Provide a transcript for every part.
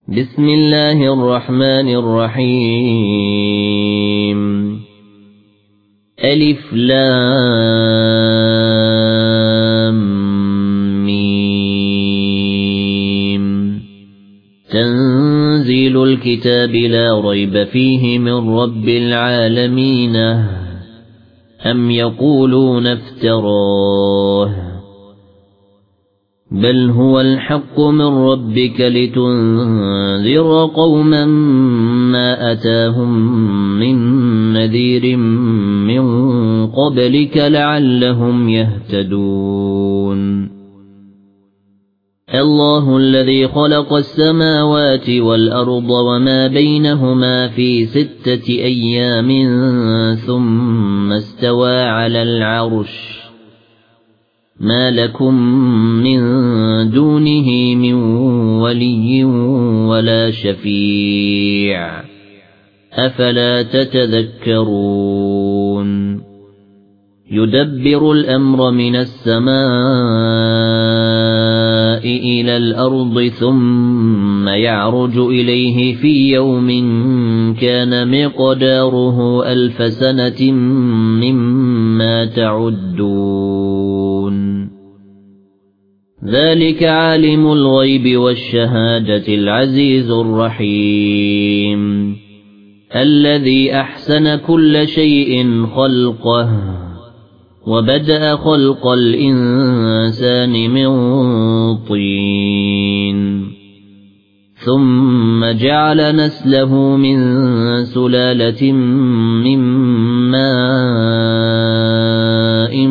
بسم الله الرحمن الرحيم ألف لام ميم تنزيل الكتاب لا ريب فيه من رب العالمين أم يقولون افتراه بل هو الحق من ربك لتنذر قوما ما أتاهم من نذير من قبلك لعلهم يهتدون الله الذي خلق السماوات والأرض وما بينهما في 6 أيام ثم استوى على العرش ما لكم من دونه من ولي ولا شفيع أفلا تتذكرون يدبر الأمر من السماء إلى الأرض ثم يعرج إليه في يوم كان مقداره 1000 سنة مما تعدون ذلك عالم الغيب والشهادة العزيز الرحيم الذي أحسن كل شيء خلقه وبدأ خلق الإنسان من طين ثم جعل نسله من سلالة من ماء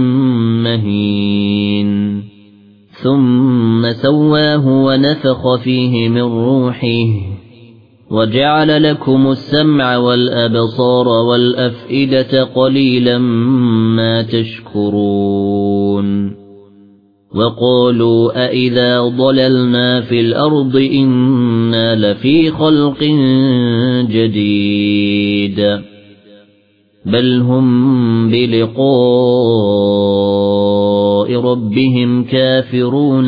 مهين ثم سواه ونفخ فيه من روحه وجعل لكم السمع والأبصار والأفئدة قليلا ما تشكرون وقالوا أإذا ضللنا في الأرض إنا لفي خلق جديد بل هم بلقاء ربهم كافرون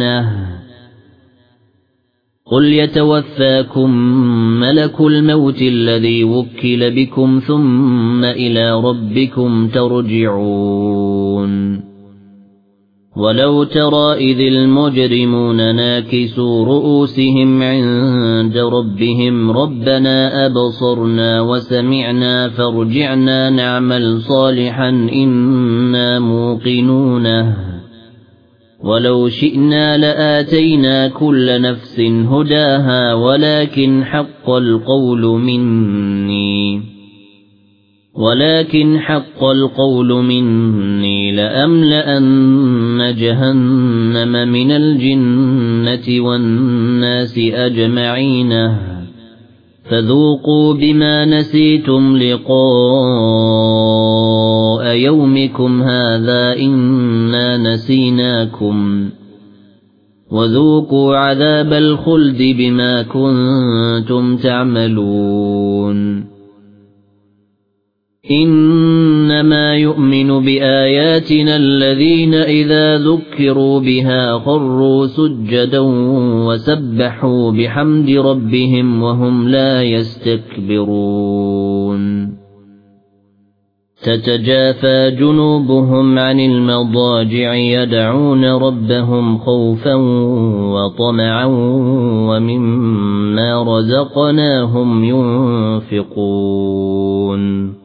قل يتوفاكم ملك الموت الذي وكل بكم ثم إلى ربكم ترجعون ولو ترى إذ المجرمون ناكسوا رؤوسهم عند ربهم ربنا أبصرنا وسمعنا فارجعنا نعمل صالحا إنا موقنون ولو شئنا لآتينا كل نفس هداها ولكن حق القول مني لأملأن جهنم من الجنة والناس أجمعين فذوقوا بما نسيتم لقاء يومكم هذا إنا نسيناكم وذوقوا عذاب الخلد بما كنتم تعملون إنما يؤمن بآياتنا الذين إذا ذكروا بها خروا سجدا وسبحوا بحمد ربهم وهم لا يستكبرون تتجافى جنوبهم عن المضاجع يدعون ربهم خوفا وطمعا ومما رزقناهم ينفقون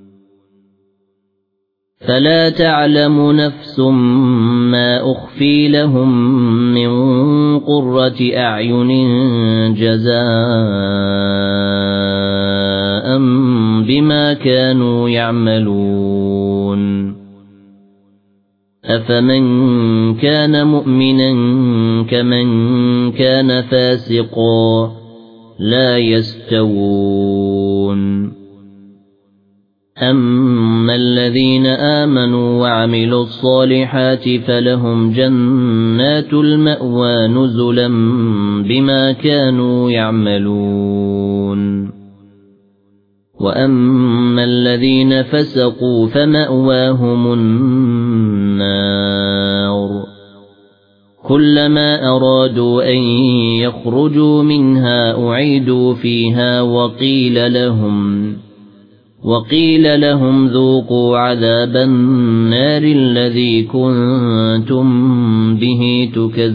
فلا تعلم نفس ما أخفي لهم من قرة أعين جزاء بما كانوا يعملون أفمن كان مؤمنا كمن كان فاسقا لا يستوون أما الذين آمنوا وعملوا الصالحات فلهم جنات المأوى نزلا بما كانوا يعملون وأما الذين فسقوا فمأواهم النار كلما أرادوا أن يخرجوا منها أعيدوا فيها وقيل لهم ذوقوا عذاب النار الذي كنتم به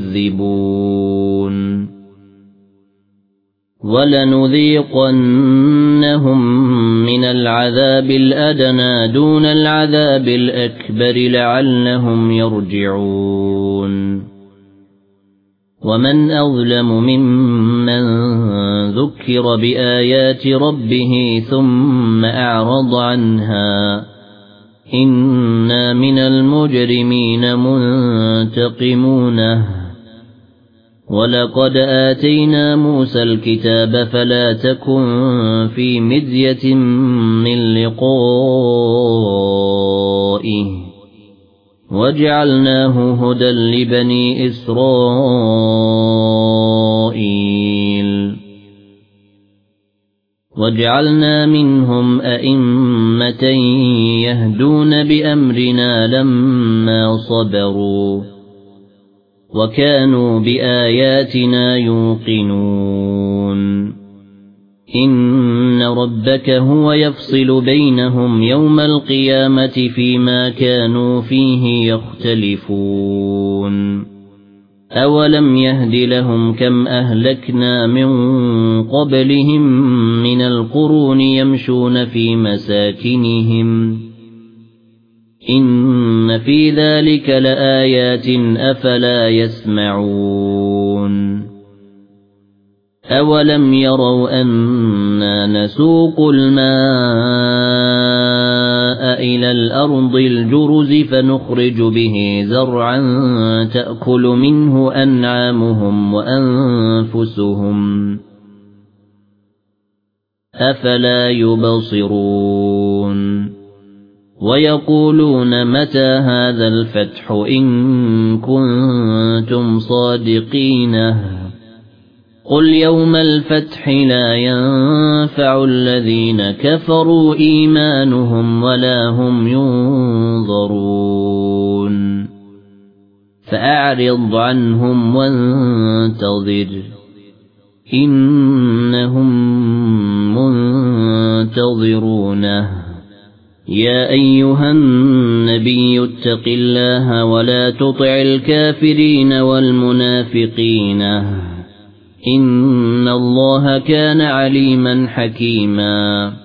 تكذبون ولنذيقنهم من العذاب الأدنى دون العذاب الأكبر لعلهم يرجعون ومن أظلم ممن ذكر بآيات ربه ثم أعرض عنها إنا من المجرمين منتقمون ولقد آتينا موسى الكتاب فلا تكن في مذية من لقائه وجعلناه هدى لبني إسرائيل وجعلنا منهم أئمة يهدون بأمرنا لما صبروا وكانوا بآياتنا يوقنون إن ربك هو يفصل بينهم يوم القيامة فيما كانوا فيه يختلفون أولم يهد لهم كم أهلكنا من قبلهم من القرون يمشون في مساكنهم إن في ذلك لآيات أفلا يسمعون أولم يروا أنا نسوق الماء إلى الأرض الجرز فنخرج به زرعا تأكل منه أنعامهم وأنفسهم أفلا يبصرون ويقولون متى هذا الفتح إن كنتم صادقين قل يوم الفتح لا ينفع الذين كفروا إيمانهم ولا هم ينظرون فأعرض عنهم وانتظر إنهم منتظرون يا أيها النبي اتق الله ولا تطع الكافرين والمنافقين إن الله كان عليما حكيما